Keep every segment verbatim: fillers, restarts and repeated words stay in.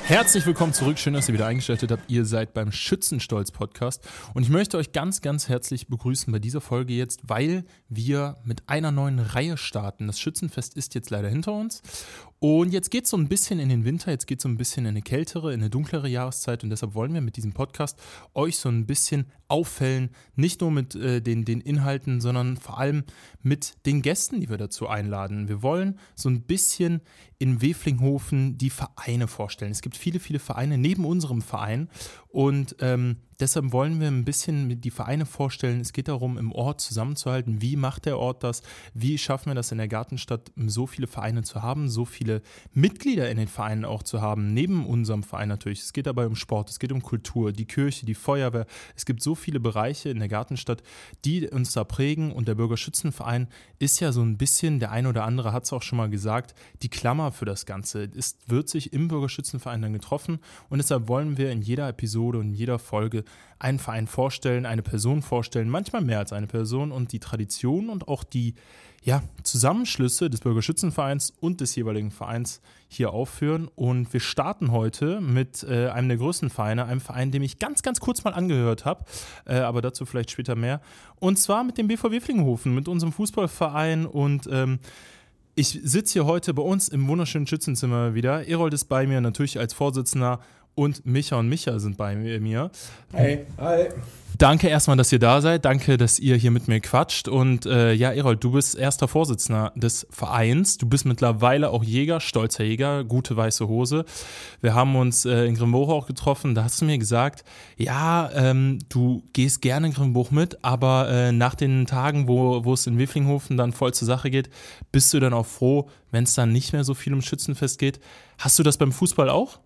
Herzlich willkommen zurück, schön, dass ihr wieder eingeschaltet habt. Ihr seid beim Schützenstolz-Podcast und ich möchte euch ganz, ganz herzlich begrüßen bei dieser Folge jetzt, weil wir mit einer neuen Reihe starten. Das Schützenfest ist jetzt leider hinter uns und jetzt geht es so ein bisschen in den Winter, jetzt geht es so ein bisschen in eine kältere, in eine dunklere Jahreszeit und deshalb wollen wir mit diesem Podcast euch so ein bisschen auffällen, nicht nur mit äh, den, den Inhalten, sondern vor allem mit den Gästen, die wir dazu einladen. Wir wollen so ein bisschen in Weflinghofen die Vereine vorstellen. Es gibt viele, viele Vereine neben unserem Verein und ähm, deshalb wollen wir ein bisschen die Vereine vorstellen. Es geht darum, im Ort zusammenzuhalten. Wie macht der Ort das? Wie schaffen wir das in der Gartenstadt, so viele Vereine zu haben, so viele Mitglieder in den Vereinen auch zu haben, neben unserem Verein natürlich. Es geht dabei um Sport, es geht um Kultur, die Kirche, die Feuerwehr. Es gibt so viele Bereiche in der Gartenstadt, die uns da prägen und der Bürgerschützenverein ist ja so ein bisschen, der eine oder andere hat es auch schon mal gesagt, die Klammer für das Ganze. Es wird sich im Bürgerschützenverein dann getroffen und deshalb wollen wir in jeder Episode und in jeder Folge einen Verein vorstellen, eine Person vorstellen, manchmal mehr als eine Person und die Tradition und auch die ja, Zusammenschlüsse des Bürgerschützenvereins und des jeweiligen Vereins hier aufführen. Und wir starten heute mit äh, einem der größten Vereine, einem Verein, dem ich ganz, ganz kurz mal angehört habe, äh, aber dazu vielleicht später mehr. Und zwar mit dem B V Weflinghofen, mit unserem Fußballverein und ähm, ich sitze hier heute bei uns im wunderschönen Schützenzimmer wieder. Erold ist bei mir, natürlich als Vorsitzender und Micha und Micha sind bei mir. Hey, hi. Danke erstmal, dass ihr da seid. Danke, dass ihr hier mit mir quatscht. Und äh, ja, Erold, du bist erster Vorsitzender des Vereins. Du bist mittlerweile auch Jäger, stolzer Jäger, gute weiße Hose. Wir haben uns äh, in Grimboch auch getroffen. Da hast du mir gesagt, ja, ähm, du gehst gerne in Grimboch mit, aber äh, nach den Tagen, wo, wo es in Weflinghofen dann voll zur Sache geht, bist du dann auch froh, wenn es dann nicht mehr so viel um Schützenfest geht. Hast du das beim Fußball auch?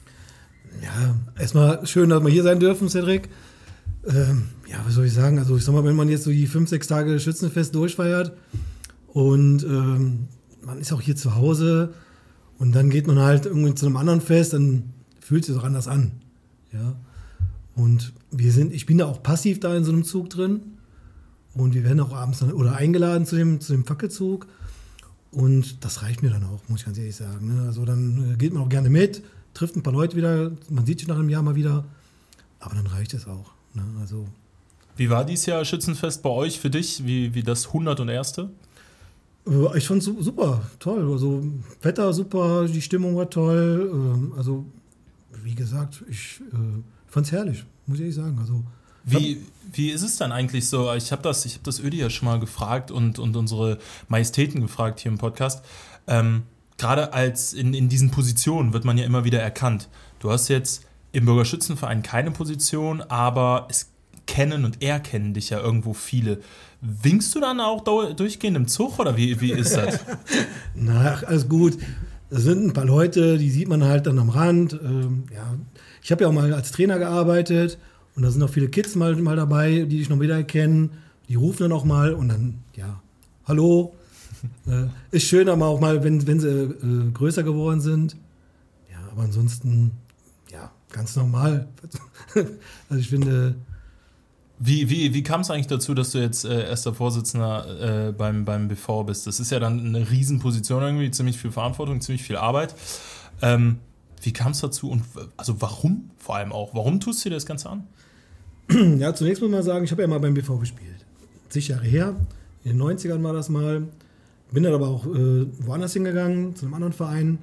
Ja, erstmal schön, dass wir hier sein dürfen, Cedric. Ähm, ja, was soll ich sagen? Also ich sag mal, wenn man jetzt so die fünf, sechs Tage Schützenfest durchfeiert und ähm, man ist auch hier zu Hause und dann geht man halt irgendwie zu einem anderen Fest, dann fühlt sich das auch anders an. Ja. Und wir sind, ich bin da auch passiv da in so einem Zug drin und wir werden auch abends dann, oder eingeladen zu dem, zu dem Fackelzug und das reicht mir dann auch, muss ich ganz ehrlich sagen. Ne? Also dann geht man auch gerne mit, trifft ein paar Leute wieder, man sieht sich nach einem Jahr mal wieder, aber dann reicht es auch. Ne? Also, wie war dieses Jahr Schützenfest bei euch für dich, wie, wie das hunderterste? Ich fand es super, toll. Also Wetter super, die Stimmung war toll. Also wie gesagt, ich äh, fand es herrlich, muss ich ehrlich sagen. Also, Wie, wie ist es dann eigentlich so? Ich habe das, ich hab das Ödi ja schon mal gefragt und, und unsere Majestäten gefragt hier im Podcast. Ähm, Gerade als in, in diesen Positionen wird man ja immer wieder erkannt. Du hast jetzt im Bürgerschützenverein keine Position, aber es kennen und erkennen dich ja irgendwo viele. Winkst du dann auch durchgehend im Zug oder wie, wie ist das? Na, alles gut. Das sind ein paar Leute, die sieht man halt dann am Rand. Ähm, ja. Ich habe ja auch mal als Trainer gearbeitet und da sind auch viele Kids mal, mal dabei, die dich noch wieder erkennen. Die rufen dann auch mal und dann, ja, hallo. äh, ist schön, aber auch mal, wenn, wenn sie äh, größer geworden sind. Ja, aber ansonsten, ja, ganz normal. Also ich finde... Wie, wie, wie kam es eigentlich dazu, dass du jetzt äh, erster Vorsitzender äh, beim, beim B V bist? Das ist ja dann eine Riesenposition irgendwie, ziemlich viel Verantwortung, ziemlich viel Arbeit. Ähm, wie kam es dazu und also warum vor allem auch? Warum tust du dir das Ganze an? Ja, zunächst muss man sagen, ich habe ja mal beim B V gespielt. Zig Jahre her, in den neunzigern war das mal. Bin dann aber auch äh, woanders hingegangen, zu einem anderen Verein.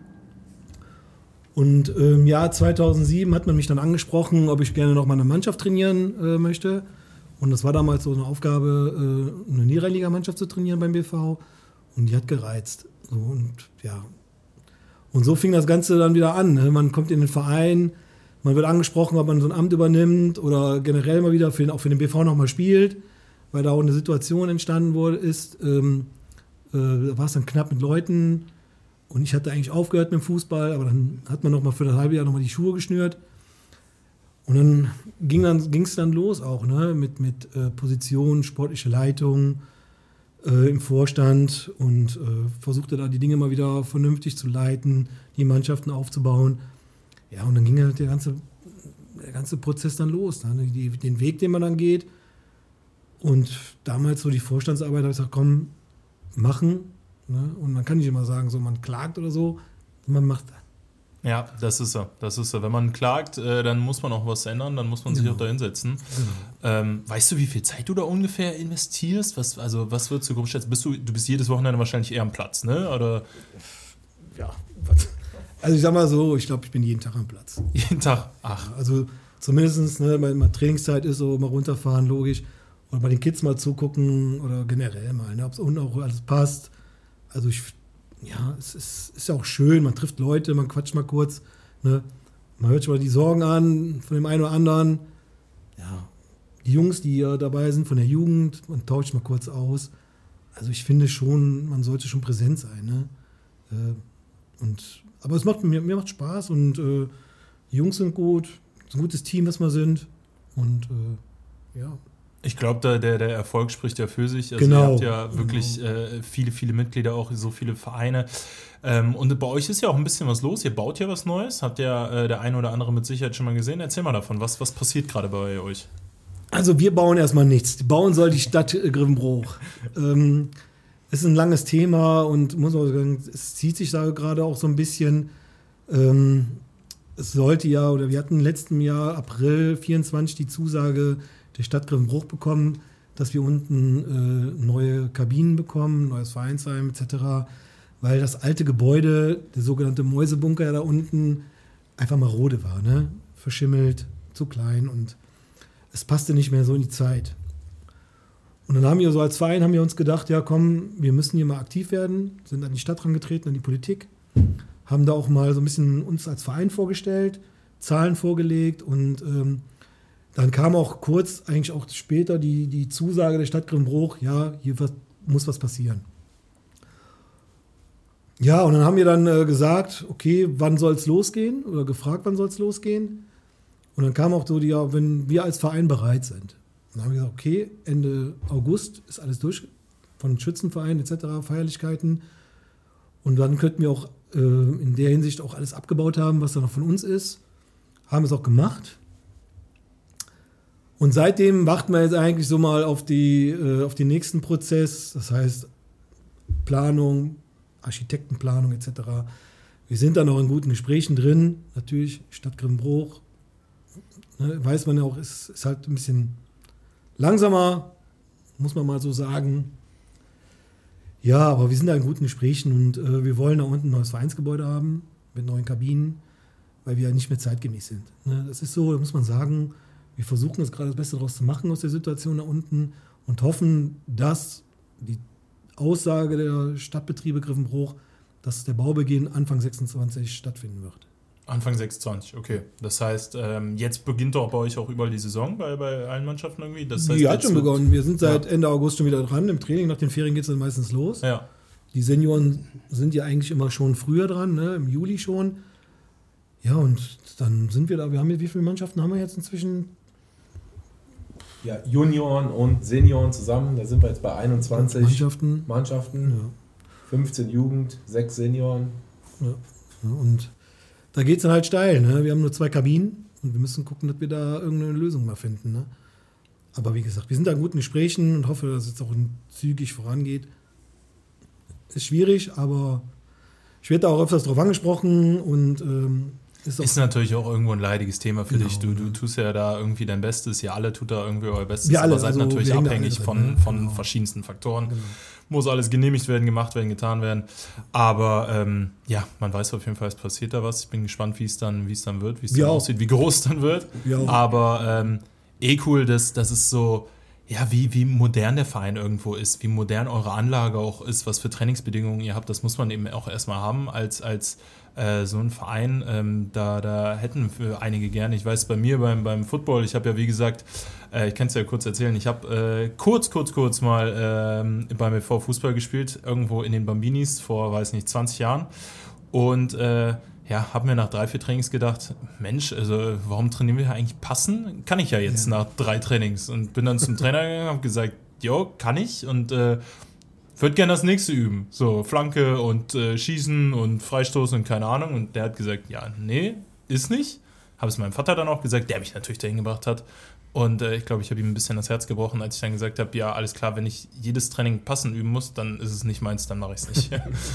Und im ähm, Jahr zweitausendsieben hat man mich dann angesprochen, ob ich gerne noch mal eine Mannschaft trainieren äh, möchte. Und das war damals so eine Aufgabe, äh, eine Niederrhein-Liga-Mannschaft zu trainieren beim B V. Und die hat gereizt. So, und, ja. und so fing das Ganze dann wieder an. Ne? Man kommt in den Verein, man wird angesprochen, ob man so ein Amt übernimmt oder generell mal wieder für den, auch für den B V noch mal spielt, weil da auch eine Situation entstanden wurde, ist, ähm, äh, da war es dann knapp mit Leuten. Und ich hatte eigentlich aufgehört mit dem Fußball, aber dann hat man noch mal für das halbe Jahr noch mal die Schuhe geschnürt. Und dann ging dann ging's dann los auch, ne, mit mit äh, Position, sportliche Leitung äh, im Vorstand und äh, versuchte da die Dinge mal wieder vernünftig zu leiten, die Mannschaften aufzubauen. Ja, und dann ging halt der ganze der ganze Prozess dann los, ne, die, den Weg, den man dann geht. Und damals so die Vorstandsarbeit, habe ich gesagt, komm, machen. Ne? Und man kann nicht immer sagen, so man klagt oder so, man macht das. Ja, das ist so, das ist so. Wenn man klagt, äh, dann muss man auch was ändern, dann muss man sich Genau. auch da hinsetzen. Genau. Ähm, weißt du, wie viel Zeit du da ungefähr investierst? Was, also, was würdest du grob schätzen? Bist du, du bist jedes Wochenende wahrscheinlich eher am Platz, ne? Oder Ja, was? Also ich sag mal so, ich glaube, ich bin jeden Tag am Platz. jeden Tag? Ach, Also zumindest, ne, wenn mal Trainingszeit ist, so mal runterfahren, logisch. Oder bei den Kids mal zugucken oder generell mal, ne, ob es unten auch alles passt. Also ich, ja, es ist, ist ja auch schön, man trifft Leute, man quatscht mal kurz. Ne? Man hört schon mal die Sorgen an von dem einen oder anderen. Ja, die Jungs, die ja dabei sind von der Jugend, man tauscht mal kurz aus. Also ich finde schon, man sollte schon präsent sein. Ne? Äh, und, aber es macht mir, mir macht Spaß und äh, die Jungs sind gut, es ist ein gutes Team, was wir sind. Und äh, ja. ich glaube, da der, der Erfolg spricht ja für sich. Also Genau. ihr habt ja wirklich Genau. äh, viele, viele Mitglieder, auch so viele Vereine. Ähm, und bei euch ist ja auch ein bisschen was los. Ihr baut ja was Neues. Habt ja äh, der eine oder andere mit Sicherheit schon mal gesehen. Erzähl mal davon. Was, was passiert gerade bei euch? Also wir bauen erstmal nichts. Bauen soll die Stadt äh, Grevenbroich. ähm, ist ein langes Thema und muss auch sagen, es zieht sich da gerade auch so ein bisschen. Ähm, es sollte ja, oder wir hatten letzten Jahr, April vierundzwanzig, die Zusage der Stadt Grevenbroich bekommen, dass wir unten äh, neue Kabinen bekommen, neues Vereinsheim et cetera, weil das alte Gebäude, der sogenannte Mäusebunker da unten, einfach marode war, ne? Verschimmelt, zu klein und es passte nicht mehr so in die Zeit. Und dann haben wir so als Verein haben wir uns gedacht, ja komm, wir müssen hier mal aktiv werden, sind an die Stadt herangetreten, an die Politik, haben da auch mal so ein bisschen uns als Verein vorgestellt, Zahlen vorgelegt und ähm, dann kam auch kurz, eigentlich auch später, die, die Zusage der Stadt Grevenbroich, ja, hier was, muss was passieren. Ja, und dann haben wir dann äh, gesagt, okay, wann soll es losgehen? Oder gefragt, wann soll es losgehen? Und dann kam auch so die, ja, wenn wir als Verein bereit sind. Und dann haben wir gesagt, okay, Ende August ist alles durch, von Schützenverein et cetera, Feierlichkeiten. Und dann könnten wir auch äh, in der Hinsicht auch alles abgebaut haben, was da noch von uns ist. Haben es auch gemacht. Und seitdem warten wir jetzt eigentlich so mal auf, die, äh, auf den nächsten Prozess, das heißt Planung, Architektenplanung et cetera. Wir sind da noch in guten Gesprächen drin, natürlich Stadt Grevenbroich, ne, weiß man ja auch, ist, ist halt ein bisschen langsamer, muss man mal so sagen. Ja, aber wir sind da in guten Gesprächen und äh, wir wollen da unten ein neues Vereinsgebäude haben mit neuen Kabinen, weil wir ja nicht mehr zeitgemäß sind. Ne, das ist so, da muss man sagen, wir versuchen jetzt gerade das Beste daraus zu machen aus der Situation da unten und hoffen, dass die Aussage der Stadtbetriebe Grevenbroich, dass der Baubeginn Anfang sechsundzwanzig stattfinden wird. Anfang sechsundzwanzig, okay. Das heißt, ähm, jetzt beginnt doch bei euch auch überall die Saison, bei, bei allen Mannschaften irgendwie? Das heißt, Die hat schon wird- begonnen. Wir sind seit Ja. Ende August schon wieder dran. Im Training nach den Ferien geht es dann meistens los. Ja. Die Senioren sind ja eigentlich immer schon früher dran, ne? Im Juli schon. Ja, und dann sind wir da. Wir haben hier, wie viele Mannschaften haben wir jetzt inzwischen? Ja, Junioren und Senioren zusammen, da sind wir jetzt bei einundzwanzig Mannschaften. Mannschaften, Ja. fünfzehn Jugend, sechs Senioren. Ja. Ja, und da geht es dann halt steil. Ne? Wir haben nur zwei Kabinen und wir müssen gucken, dass wir da irgendeine Lösung mal finden. Ne? Aber wie gesagt, wir sind da in guten Gesprächen und hoffe, dass es jetzt auch zügig vorangeht. Ist schwierig, aber ich werde da auch öfters drauf angesprochen und ähm, ist auch Ist natürlich auch irgendwo ein leidiges Thema für Genau, dich. Du, du ja. tust ja da irgendwie dein Bestes. Ihr alle tut da irgendwie euer Bestes. Wir alle, aber seid also natürlich wir hängen da abhängig alle von, drin, ne? von Genau. verschiedensten Faktoren. Genau. Muss alles genehmigt werden, gemacht werden, getan werden. Aber ähm, ja, man weiß auf jeden Fall, es passiert da was. Ich bin gespannt, wie es dann, wie es dann wird, wie es Wir dann auch. aussieht, wie groß es dann wird. Wir auch. Aber ähm, eh cool, dass, dass es so, ja, wie, wie modern der Verein irgendwo ist, wie modern eure Anlage auch ist, was für Trainingsbedingungen ihr habt. Das muss man eben auch erstmal haben als, als äh, so ein Verein. Ähm, da, da hätten für einige gerne. Ich weiß, bei mir beim, beim Football, ich habe ja wie gesagt, äh, ich kann es ja kurz erzählen, ich habe äh, kurz, kurz, kurz mal ähm, beim B V Fußball gespielt, irgendwo in den Bambinis vor, weiß nicht, zwanzig Jahren. Und äh, ja, habe mir nach drei, vier Trainings gedacht, Mensch, also warum trainieren wir hier eigentlich passen? Kann ich ja jetzt Ja. nach drei Trainings. Und bin dann zum Trainer gegangen, habe gesagt, jo, kann ich und äh, würde gerne das nächste üben. So Flanke und äh, Schießen und Freistoßen und keine Ahnung. Und der hat gesagt, ja, nee, ist nicht. Habe es meinem Vater dann auch gesagt, der mich natürlich dahin gebracht hat. Und äh, ich glaube, ich habe ihm ein bisschen das Herz gebrochen, als ich dann gesagt habe, ja, alles klar, wenn ich jedes Training passend üben muss, dann ist es nicht meins, dann mache ich es nicht.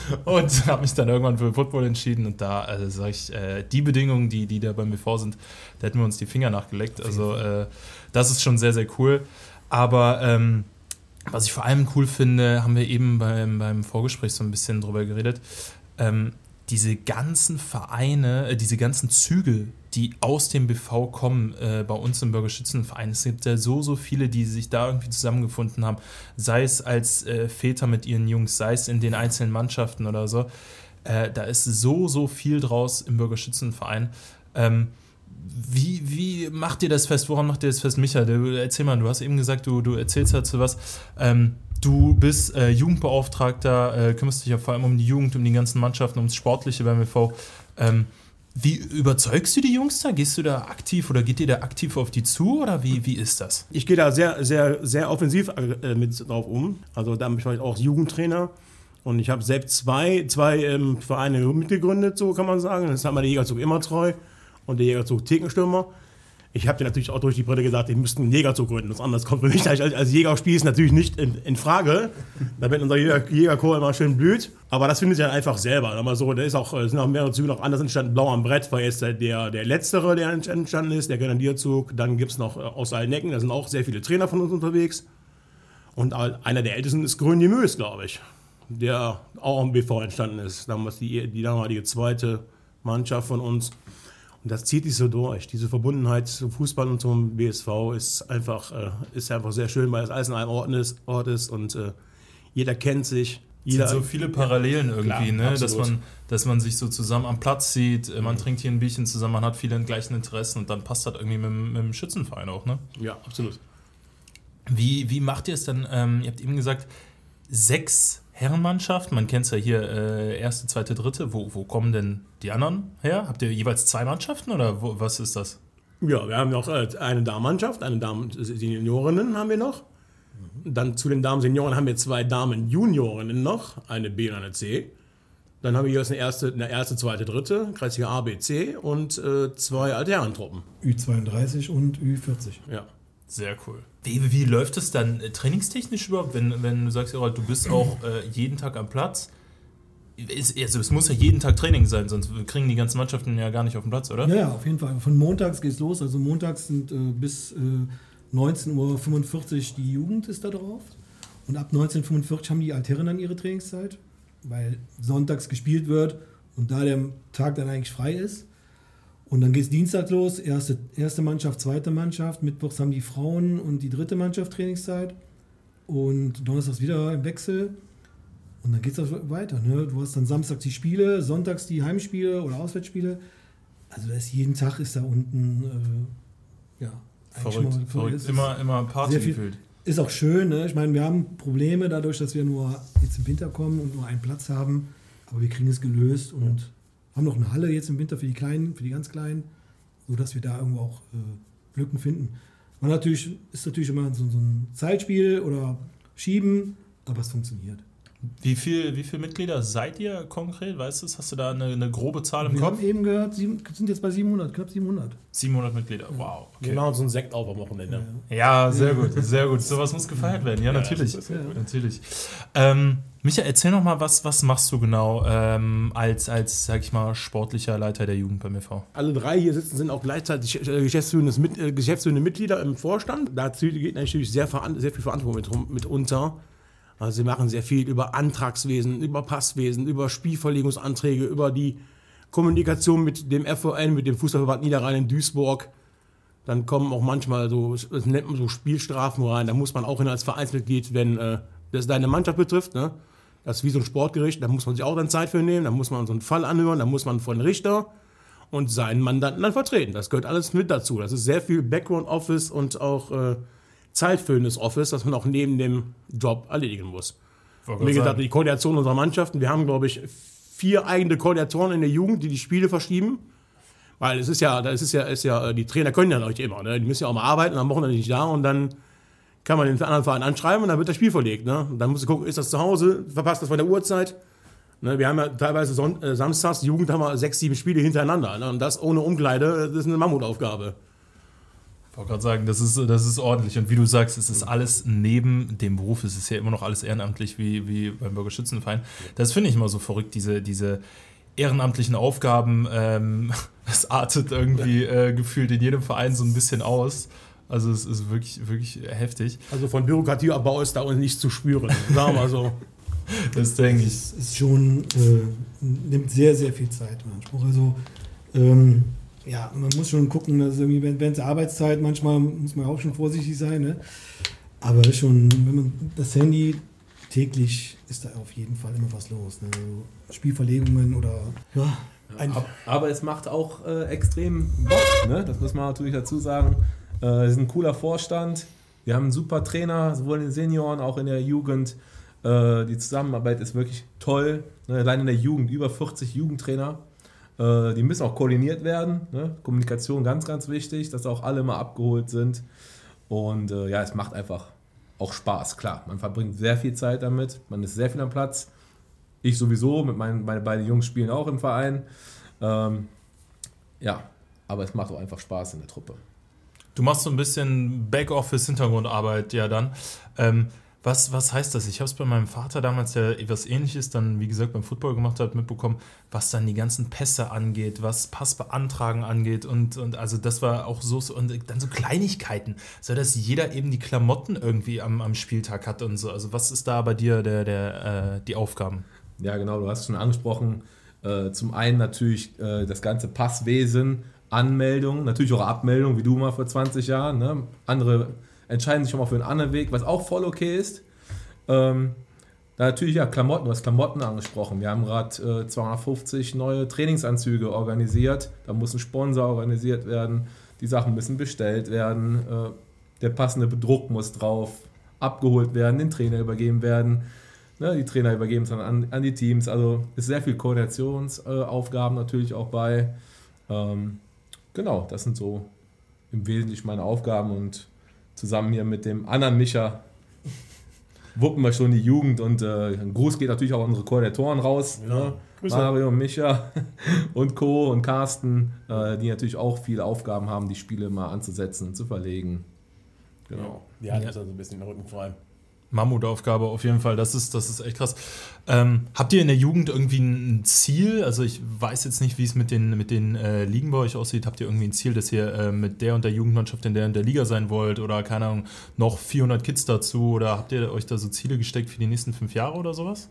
Und habe mich dann irgendwann für Football entschieden. Und da, also sage ich, äh, die Bedingungen, die, die da beim B V sind, da hätten wir uns die Finger nachgeleckt. Also äh, das ist schon sehr, sehr cool. Aber ähm, was ich vor allem cool finde, haben wir eben beim, beim Vorgespräch so ein bisschen drüber geredet, ähm, diese ganzen Vereine, äh, diese ganzen Züge, die aus dem B V kommen, äh, bei uns im Bürgerschützenverein. Es gibt ja so, so viele, die sich da irgendwie zusammengefunden haben, sei es als äh, Väter mit ihren Jungs, sei es in den einzelnen Mannschaften oder so. Äh, da ist so, so viel draus im Bürgerschützenverein. Ähm, wie, wie macht ihr das fest? Woran macht ihr das fest, Micha? Du, erzähl mal, du hast eben gesagt, du, du erzählst dazu was. Ähm, Du bist äh, Jugendbeauftragter, äh, kümmerst dich ja vor allem um die Jugend, um die ganzen Mannschaften, ums Sportliche beim B V. Ähm, wie überzeugst du die Jungs da? Gehst du da aktiv oder geht ihr da aktiv auf die zu oder wie, wie ist das? Ich gehe da sehr, sehr, sehr offensiv äh, mit drauf um. Also da bin ich auch Jugendtrainer und ich habe selbst zwei, zwei ähm, Vereine mitgegründet, so kann man sagen. Das ist einmal der Jägerzug Immertreu und der Jägerzug Thekenstürmer. Ich habe dir natürlich auch durch die Brille gesagt, die müssten einen Jägerzug gründen. Das andere kommt für mich als, als Jägerspiel ist natürlich nicht in, in Frage, damit unser Jäger, Jägerchor immer schön blüht. Aber das findet ihr einfach selber. Aber so, da ist auch, sind auch mehrere Züge noch anders entstanden. Blau am Brett war jetzt der, der letztere, der entstanden ist, der Grenadierzug. Dann gibt es noch aus Alnecken, da sind auch sehr viele Trainer von uns unterwegs. Und einer der ältesten ist Grün die Mös, glaube ich, der auch am B V entstanden ist. Damals die, die damalige zweite Mannschaft von uns. Und das zieht sich so durch. Diese Verbundenheit zum Fußball und zum B S V ist einfach, äh, ist einfach sehr schön, weil es alles in einem Ort ist, Ort ist und äh, jeder kennt sich. Jeder, es sind so viele Parallelen irgendwie, klar, ne? dass, absolut. man, dass man sich so zusammen am Platz sieht, man mhm. trinkt hier ein Bierchen zusammen, man hat viele gleichen Interessen und dann passt das irgendwie mit, mit dem Schützenverein auch. Ne? Ja, absolut. Wie, wie macht ihr es dann? Ähm, ihr habt eben gesagt, sechs Herrenmannschaft, man kennt es ja hier, äh, erste, zweite, dritte. Wo, wo kommen denn die anderen her? Habt ihr jeweils zwei Mannschaften oder wo, was ist das? Ja, wir haben noch äh, eine Damenmannschaft, eine Damen-Seniorinnen haben wir noch. Mhm. Dann zu den Damen-Senioren haben wir zwei Damen-Juniorinnen noch, eine B und eine C. Dann haben wir hier eine erste, eine erste, zweite, dritte, Kreisliga A, B, C und äh, zwei Altherrentruppen. Ü zweiunddreißig und Ü vierzig. Ja. Sehr cool. Wie, wie läuft es dann äh, trainingstechnisch überhaupt, wenn, wenn du sagst, du bist auch äh, jeden Tag am Platz? Ist, also es muss ja jeden Tag Training sein, sonst kriegen die ganzen Mannschaften ja gar nicht auf den Platz, oder? Ja, ja, auf jeden Fall. Von montags geht's los. Also montags sind äh, bis äh, neunzehn Uhr fünfundvierzig die Jugend ist da drauf. Und ab neunzehn Uhr fünfundvierzig haben die Altherren dann ihre Trainingszeit, weil sonntags gespielt wird und da der Tag dann eigentlich frei ist. Und dann geht es Dienstag los, erste, erste Mannschaft, zweite Mannschaft, mittwochs haben die Frauen und die dritte Mannschaft Trainingszeit und donnerstags wieder im Wechsel und dann geht es weiter. Ne? Du hast dann samstags die Spiele, sonntags die Heimspiele oder Auswärtsspiele. Also da ist jeden Tag ist da unten, äh, ja. Verrückt, mal, verrückt. Ist immer, immer Party gefühlt. Ist auch schön, ne? Ich meine, wir haben Probleme dadurch, dass wir nur jetzt im Winter kommen und nur einen Platz haben, aber wir kriegen es gelöst und ja. haben noch eine Halle jetzt im Winter für die Kleinen, für die ganz Kleinen, sodass wir da irgendwo auch äh, Lücken finden. Man natürlich, ist natürlich immer so, so ein Zeitspiel oder Schieben, aber es funktioniert. Wie viel, wie viele Mitglieder seid ihr konkret? Weißt du, hast du da eine, eine grobe Zahl im wir Kopf? Wir haben eben gehört, sieben, sind jetzt bei siebenhundert, knapp siebenhundert. siebenhundert Mitglieder, wow. Okay. Wir machen uns einen Sekt auf am Wochenende. Ja, ja sehr gut, sehr gut. Sowas muss gefeiert werden, ja, ja natürlich. Das ist ja. natürlich. Ähm, Micha, erzähl noch mal, was, was machst du genau ähm, als, als, sag ich mal, sportlicher Leiter der Jugend beim E V? Alle drei hier sitzen, sind auch gleichzeitig geschäftsführende, mit, äh, geschäftsführende Mitglieder im Vorstand. Dazu geht natürlich sehr, sehr viel Verantwortung mit, mit unter. Also sie machen sehr viel über Antragswesen, über Passwesen, über Spielverlegungsanträge, über die Kommunikation mit dem F V N, mit dem Fußballverband Niederrhein in Duisburg. Dann kommen auch manchmal so, das nennt man so Spielstrafen rein. Da muss man auch hin als Vereinsmitglied, wenn äh, das deine Mannschaft betrifft. Ne? Das ist wie so ein Sportgericht, da muss man sich auch dann Zeit für nehmen. Da muss man so einen Fall anhören, da muss man von Richter und seinen Mandanten dann vertreten. Das gehört alles mit dazu. Das ist sehr viel Background-Office und auch äh, zeitfüllendes Office, das man auch neben dem Job erledigen muss. Wie gesagt, die Koordination unserer Mannschaften, wir haben, glaube ich, vier eigene Koordinatoren in der Jugend, die die Spiele verschieben. Weil es ist ja, das ist ja, ist ja, die Trainer können ja noch nicht immer, ne? Die müssen ja auch mal arbeiten, am Wochenende nicht da und dann kann man den anderen Verein anschreiben und dann wird das Spiel verlegt. Ne? Und dann musst du gucken, ist das zu Hause, verpasst das von der Uhrzeit. Ne? Wir haben ja teilweise Son- äh, samstags, Jugend haben wir sechs, sieben Spiele hintereinander. Ne? Und das ohne Umkleide, das ist eine Mammutaufgabe. wollte gerade sagen, das ist, das ist ordentlich. Und wie du sagst, es ist alles neben dem Beruf. Es ist ja immer noch alles ehrenamtlich wie, wie beim Bürgerschützenverein. Das finde ich immer so verrückt, diese, diese ehrenamtlichen Aufgaben. Ähm, das artet irgendwie äh, gefühlt in jedem Verein so ein bisschen aus. Also es ist wirklich, wirklich heftig. Also von Bürokratieabbau ist da auch nicht zu spüren, sagen wir mal so. Das denke ich. Es ist schon, äh, nimmt sehr, sehr viel Zeit in Anspruch. Also ähm, ja, man muss schon gucken, dass irgendwie während der Arbeitszeit manchmal muss man auch schon vorsichtig sein, ne? Aber schon, wenn man das Handy täglich ist da auf jeden Fall immer was los, ne? Also Spielverlegungen oder ja. Ein aber es macht auch äh, extrem Bock, ne? Das muss man natürlich dazu sagen. Äh, es ist ein cooler Vorstand. Wir haben einen super Trainer, sowohl in den Senioren, auch in der Jugend. Äh, die Zusammenarbeit ist wirklich toll. Ne? Allein in der Jugend über vierzig Jugendtrainer. Äh, die müssen auch koordiniert werden. Ne? Kommunikation ganz, ganz wichtig, dass auch alle mal abgeholt sind. Und äh, ja, es macht einfach auch Spaß, klar. Man verbringt sehr viel Zeit damit. Man ist sehr viel am Platz. Ich sowieso, mit meinen, meine beiden Jungs spielen auch im Verein. Ähm, ja, aber es macht auch einfach Spaß in der Truppe. Du machst so ein bisschen Backoffice-Hintergrundarbeit ja dann. Ähm, was, was heißt das? Ich habe es bei meinem Vater damals, der etwas Ähnliches dann, wie gesagt, beim Football gemacht hat, mitbekommen, was dann die ganzen Pässe angeht, was Passbeantragen angeht und, und also das war auch so, und dann so Kleinigkeiten, so dass jeder eben die Klamotten irgendwie am, am Spieltag hat und so. Also was ist da bei dir der, der, äh, die Aufgaben? Ja, genau, du hast es schon angesprochen. Äh, zum einen natürlich äh, das ganze Passwesen, Anmeldung, natürlich auch Abmeldung, wie du mal vor zwanzig Jahren. Ne? Andere entscheiden sich schon mal für einen anderen Weg, was auch voll okay ist. Ähm, da natürlich, ja, Klamotten, du hast Klamotten angesprochen. Wir haben gerade äh, zweihundertfünfzig neue Trainingsanzüge organisiert. Da muss ein Sponsor organisiert werden. Die Sachen müssen bestellt werden. Äh, der passende Bedruck muss drauf abgeholt werden, den Trainer übergeben werden. Ne, die Trainer übergeben es dann an, an die Teams. Also ist sehr viel Koordinationsaufgaben äh, natürlich auch bei. Ähm, genau, das sind so im Wesentlichen meine Aufgaben und zusammen hier mit dem anderen Micha wuppen wir schon die Jugend und äh, ein Gruß geht natürlich auch an unsere Koordinatoren raus. Ja, ne? Mario, Micha und Co. und Carsten, äh, die natürlich auch viele Aufgaben haben, die Spiele mal anzusetzen und zu verlegen. Genau. Die hat also ein bisschen den Rücken frei. Mammutaufgabe auf jeden Fall, das ist, das ist echt krass. Ähm, habt ihr in der Jugend irgendwie ein Ziel? Also ich weiß jetzt nicht, wie es mit den, mit den äh, Ligen bei euch aussieht. Habt ihr irgendwie ein Ziel, dass ihr äh, mit der und der Jugendmannschaft in der und der Liga sein wollt? Oder keine Ahnung, noch vierhundert Kids dazu? Oder habt ihr euch da so Ziele gesteckt für die nächsten fünf Jahre oder sowas?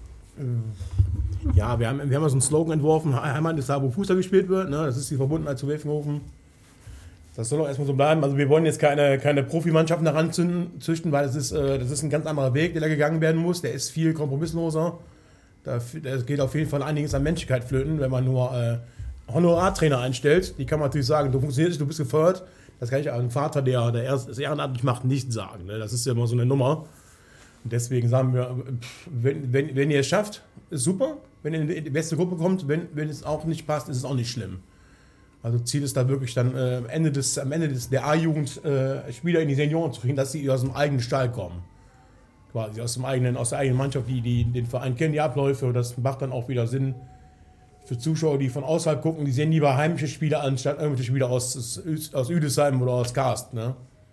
Ja, wir haben, wir haben ja so einen Slogan entworfen, Heimat ist da, wo Fußball gespielt wird. Ne? Das ist die Verbundenheit zu Welfenhofen. Das soll auch erstmal so bleiben. Also wir wollen jetzt keine, keine Profimannschaften daran züchten, weil das ist, äh, das ist ein ganz anderer Weg, der da gegangen werden muss. Der ist viel kompromissloser. Da, da geht auf jeden Fall einiges an Menschlichkeit flöten, wenn man nur äh, Honorartrainer einstellt. Die kann man natürlich sagen, du funktionierst, du bist gefeuert. Das kann ich einem Vater, der, der erst das ehrenamtlich macht, nicht sagen. Ne? Das ist ja immer so eine Nummer. Und deswegen sagen wir, wenn, wenn, wenn ihr es schafft, ist super. Wenn ihr in die beste Gruppe kommt, wenn, wenn es auch nicht passt, ist es auch nicht schlimm. Also Ziel ist da wirklich dann äh, am Ende des, am Ende des, der A-Jugend äh, Spieler in die Senioren zu kriegen, dass sie aus dem eigenen Stall kommen. Quasi aus dem eigenen, aus der eigenen Mannschaft, die, die den Verein kennen, die Abläufe. Und das macht dann auch wieder Sinn für Zuschauer, die von außerhalb gucken, die sehen lieber heimische Spieler anstatt irgendwelche Spieler aus, aus Üdesheim oder aus Karst. Ne?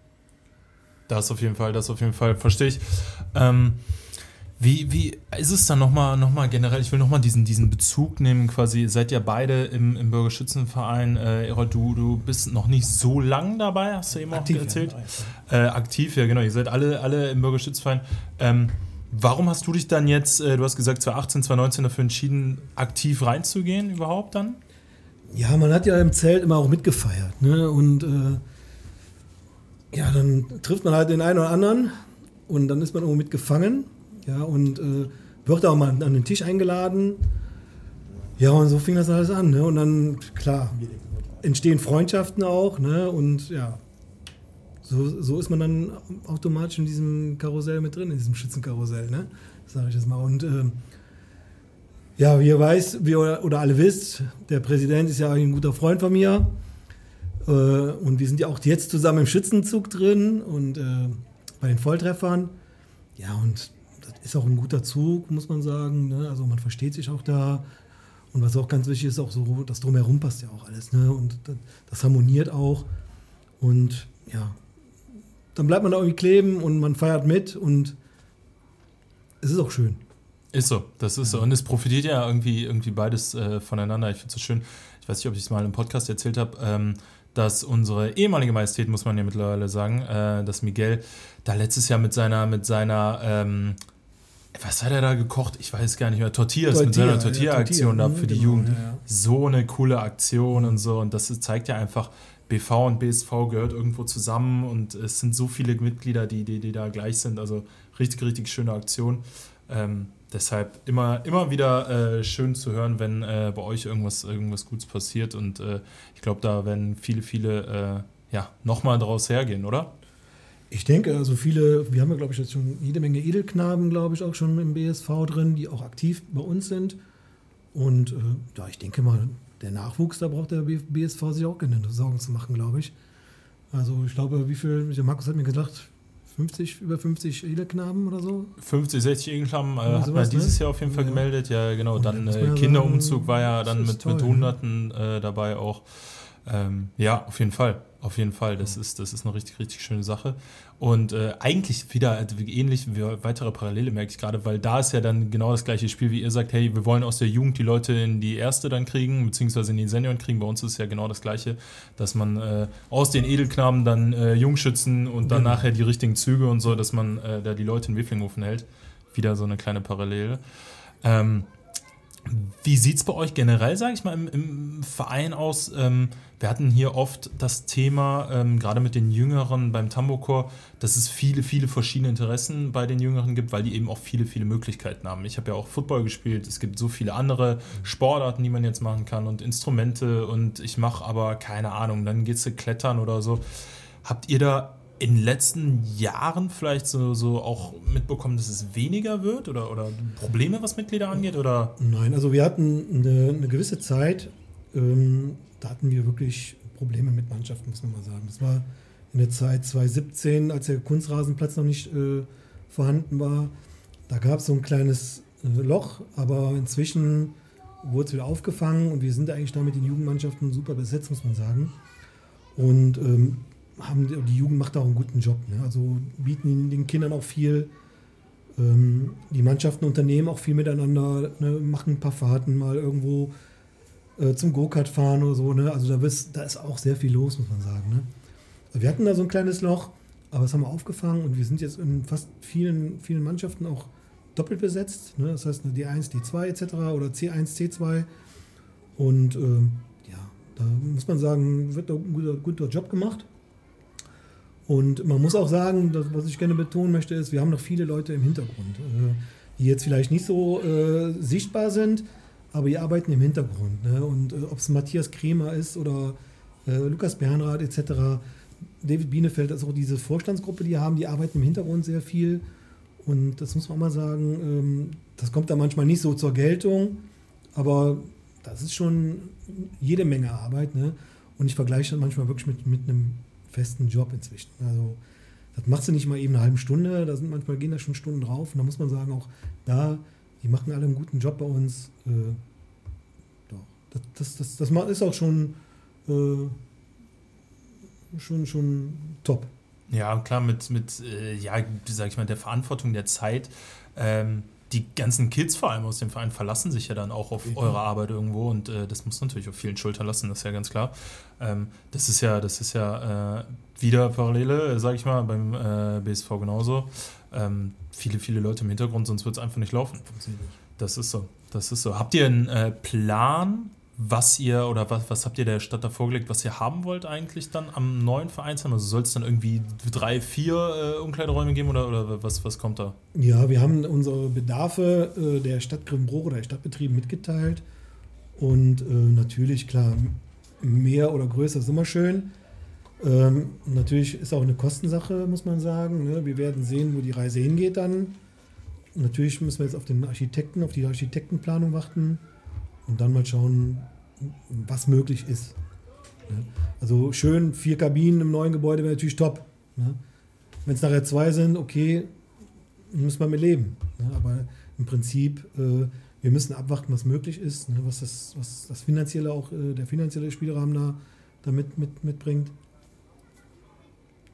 Das auf jeden Fall, das auf jeden Fall, verstehe ich. Ähm, Wie, wie ist es dann nochmal noch mal generell, ich will nochmal diesen, diesen Bezug nehmen, quasi, ihr seid ja beide im, im Bürgerschützenverein, äh, Erol, du, du bist noch nicht so lang dabei, hast du eben aktiv, auch erzählt. Ja. Äh, aktiv, ja genau, ihr seid alle, alle im Bürgerschützenverein. Ähm, warum hast du dich dann jetzt, äh, du hast gesagt zwanzig achtzehn, zwanzig neunzehn dafür entschieden, aktiv reinzugehen überhaupt dann? Ja, man hat ja im Zelt immer auch mitgefeiert, ne? Und äh, ja, dann trifft man halt den einen oder anderen und dann ist man irgendwo mitgefangen. Ja, und äh, wird auch mal an den Tisch eingeladen. Ja, und so fing das alles an. Ne? Und dann, klar, entstehen Freundschaften auch. Ne? Und ja, so, so ist man dann automatisch in diesem Karussell mit drin, in diesem Schützenkarussell, ne? Sage ich das mal. Und äh, ja, wie ihr weißt, wie ihr, oder alle wisst, der Präsident ist ja ein guter Freund von mir. Äh, und wir sind ja auch jetzt zusammen im Schützenzug drin und äh, bei den Volltreffern. Ja, und ist auch ein guter Zug, muss man sagen. Ne? Also man versteht sich auch da. Und was auch ganz wichtig ist, auch so, das Drumherum passt ja auch alles. Ne? Und das, das harmoniert auch. Und ja, dann bleibt man da irgendwie kleben und man feiert mit und es ist auch schön. Ist so, das ist so. Und es profitiert ja irgendwie, irgendwie beides äh, voneinander. Ich finde es so schön, ich weiß nicht, ob ich es mal im Podcast erzählt habe, ähm, dass unsere ehemalige Majestät, muss man ja mittlerweile sagen, äh, dass Miguel da letztes Jahr mit seiner, mit seiner, ähm, was hat er da gekocht? Ich weiß gar nicht mehr, Tortillas, Tortilla, mit seiner ja, Tortilla-Aktion Tortilla, da für die genau, Jugend. ja, ja. So eine coole Aktion und so. Und das zeigt ja einfach, B V und B S V gehört irgendwo zusammen und es sind so viele Mitglieder, die, die, die da gleich sind. Also richtig, richtig schöne Aktion. Ähm, deshalb immer, immer wieder äh, schön zu hören, wenn äh, bei euch irgendwas, irgendwas Gutes passiert. Und äh, ich glaube, da werden viele, viele äh, ja, nochmal draus hergehen, oder? Ich denke, also viele, wir haben ja, glaube ich, jetzt schon jede Menge Edelknaben, glaube ich, auch schon im B S V drin, die auch aktiv bei uns sind. Und äh, ja, ich denke mal, der Nachwuchs, da braucht der B S V sich auch keine Sorgen zu machen, glaube ich. Also ich glaube, wie viel, der Markus hat mir gesagt, fünfzig, über fünfzig Edelknaben oder so. fünfzig, sechzig Edelknaben äh, Ja, hat sowas, man dieses ne? Jahr auf jeden Fall Ja. gemeldet. Ja, genau. Und Dann dann muss man äh, ja Kinderumzug sagen, war ja das dann ist mit, toll, mit ne? Hunderten äh, dabei auch. Ähm, ja, auf jeden Fall. Auf jeden Fall. Das ist, das ist eine richtig, richtig schöne Sache. Und äh, eigentlich wieder also ähnlich, wie weitere Parallele merke ich gerade, weil da ist ja dann genau das gleiche Spiel, wie ihr sagt, hey, wir wollen aus der Jugend die Leute in die erste dann kriegen, beziehungsweise in die Senioren kriegen. Bei uns ist es ja genau das gleiche, dass man äh, aus den Edelknaben dann äh, Jungschützen und dann Genau. nachher die richtigen Züge und so, dass man äh, da die Leute in Weflinghofen hält. Wieder so eine kleine Parallele. Ähm, Wie sieht es bei euch generell, sage ich mal, im, im Verein aus? Ähm, wir hatten hier oft das Thema, ähm, gerade mit den Jüngeren beim Tambourchor, dass es viele, viele verschiedene Interessen bei den Jüngeren gibt, weil die eben auch viele, viele Möglichkeiten haben. Ich habe ja auch Football gespielt, es gibt so viele andere Sportarten, die man jetzt machen kann und Instrumente und ich mache aber keine Ahnung, dann geht's zu Klettern oder so. Habt ihr da in den letzten Jahren vielleicht so, so auch mitbekommen, dass es weniger wird oder, oder Probleme, was Mitglieder angeht? Oder? Nein, also wir hatten eine, eine gewisse Zeit, ähm, da hatten wir wirklich Probleme mit Mannschaften, muss man mal sagen. Das war in der Zeit zwanzig siebzehn, als der Kunstrasenplatz noch nicht äh, vorhanden war. Da gab es so ein kleines äh, Loch, aber inzwischen wurde es wieder aufgefangen und wir sind eigentlich da mit den Jugendmannschaften super besetzt, muss man sagen. Und ähm, haben die, die Jugend macht auch einen guten Job. Ne? Also bieten den Kindern auch viel. Ähm, die Mannschaften unternehmen auch viel miteinander, ne? Machen ein paar Fahrten mal irgendwo äh, zum Go-Kart fahren oder so. Ne? Also da, bist, da ist auch sehr viel los, muss man sagen. Ne? Also wir hatten da so ein kleines Loch, aber das haben wir aufgefangen und wir sind jetzt in fast vielen, vielen Mannschaften auch doppelt besetzt. Ne? Das heißt eine D eins, D zwei et cetera oder C eins, C zwei. Und ähm, ja, da muss man sagen, wird ein guter, guter Job gemacht. Und man muss auch sagen, das, was ich gerne betonen möchte, ist, wir haben noch viele Leute im Hintergrund, äh, die jetzt vielleicht nicht so äh, sichtbar sind, aber die arbeiten im Hintergrund. Ne? Und äh, ob es Matthias Kremer ist oder äh, Lukas Bernrath et cetera, David Bienefeld, also auch diese Vorstandsgruppe, die haben, die arbeiten im Hintergrund sehr viel. Und das muss man auch mal sagen, ähm, das kommt da manchmal nicht so zur Geltung, aber das ist schon jede Menge Arbeit. Ne? Und ich vergleiche das manchmal wirklich mit, mit einem festen Job inzwischen. Also das machst du nicht mal eben eine halbe Stunde, da sind manchmal gehen da schon Stunden drauf und da muss man sagen, auch da, die machen alle einen guten Job bei uns. Äh, doch. Das, das, das, das ist auch schon, äh, schon, schon top. Ja, klar, mit, mit äh, ja, sag ich mal, der Verantwortung der Zeit. Ähm, die ganzen Kids vor allem aus dem Verein verlassen sich ja dann auch auf mhm. eure Arbeit irgendwo und äh, das muss natürlich auf vielen Schultern lassen, das ist ja ganz klar. Ähm, das ist ja, das ist ja äh, wieder Parallele, sag ich mal, beim äh, B S V genauso. Ähm, viele, viele Leute im Hintergrund, sonst wird es einfach nicht laufen. Das ist so, das ist so. Habt ihr einen äh, Plan, was ihr oder was, was habt ihr der Stadt da vorgelegt, was ihr haben wollt eigentlich dann am neuen Vereinsheim? Also soll es dann irgendwie drei, vier äh, Umkleideräume geben oder, oder was, was kommt da? Ja, wir haben unsere Bedarfe äh, der Stadt Grevenbroich oder der Stadtbetriebe mitgeteilt und äh, natürlich, klar, mehr oder größer ist immer schön. Ähm, natürlich ist auch eine Kostensache, muss man sagen. Ne? Wir werden sehen, wo die Reise hingeht dann. Natürlich müssen wir jetzt auf den Architekten, auf die Architektenplanung warten. Und dann mal schauen, was möglich ist. Also schön, vier Kabinen im neuen Gebäude wäre natürlich top. Wenn es nachher zwei sind, okay, müssen wir mit leben. Aber im Prinzip, wir müssen abwarten, was möglich ist, was das, was das finanzielle auch, der finanzielle Spielrahmen da, da mit, mit, mitbringt.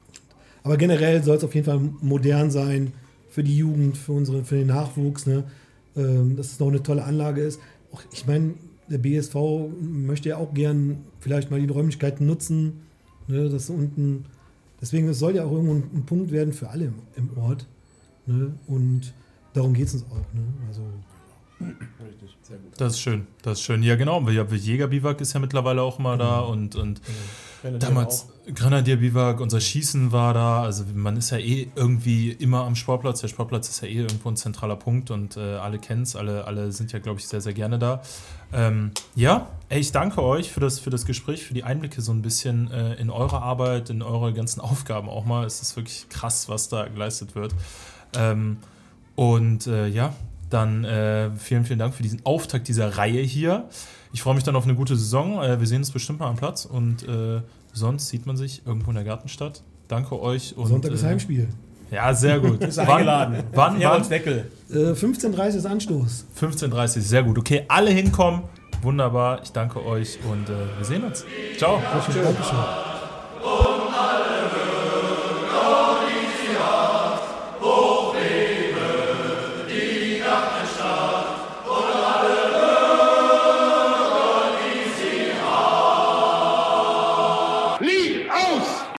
Aber generell soll es auf jeden Fall modern sein für die Jugend, für, unsere, für den Nachwuchs, ne? ähm, dass es noch eine tolle Anlage ist. Auch, ich meine, der B S V möchte ja auch gern vielleicht mal die Räumlichkeiten nutzen, ne? Das unten. Deswegen, es soll ja auch irgendwo ein, ein Punkt werden für alle im, im Ort. Ne? Und darum geht es uns auch. Ne? Also, Richtig, sehr gut. Das ist schön, das ist schön. Ja, genau. Jägerbiwak ist ja mittlerweile auch immer da und, und Grenadier damals Grenadierbiwak, unser Schießen war da. Also man ist ja eh irgendwie immer am Sportplatz. Der Sportplatz ist ja eh irgendwo ein zentraler Punkt und äh, alle kennen es, alle, alle sind ja, glaube ich, sehr, sehr gerne da. Ähm, ja, ey, ich danke euch für das, für das Gespräch, für die Einblicke so ein bisschen äh, in eure Arbeit, in eure ganzen Aufgaben auch mal. Es ist wirklich krass, was da geleistet wird. Ähm, und äh, ja, dann äh, vielen, vielen Dank für diesen Auftakt dieser Reihe hier. Ich freue mich dann auf eine gute Saison. Äh, wir sehen uns bestimmt mal am Platz und äh, sonst sieht man sich irgendwo in der Gartenstadt. Danke euch. Und, Sonntag ist äh, Heimspiel. Ja, sehr gut. Ist eingeladen. Wann? Wann? Deckel. Äh, fünfzehn Uhr dreißig ist Anstoß. fünfzehn Uhr dreißig, sehr gut. Okay, alle hinkommen. Wunderbar. Ich danke euch und äh, wir sehen uns. Ciao. Dankeschön.